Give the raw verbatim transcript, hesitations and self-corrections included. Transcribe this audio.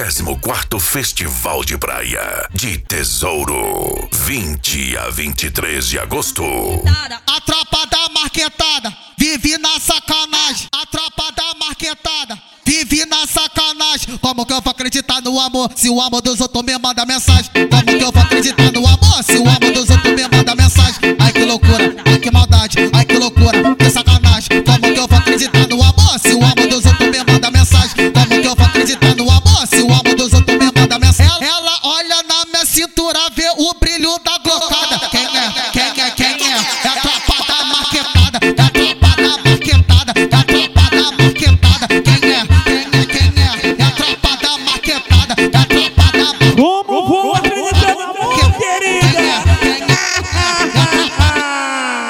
vigésimo quarto Festival de Praia de Tesouro, vinte a vinte e três de agosto. A tropa da marquetada vive na sacanagem. A tropa da marquetada vive na sacanagem. Como que eu vou acreditar no amor se o amor dos outros me manda mensagem? Como que eu vou acreditar no amor se o amor dos outros me manda mensagem? Ai que loucura, ai que maldade, ai que loucura,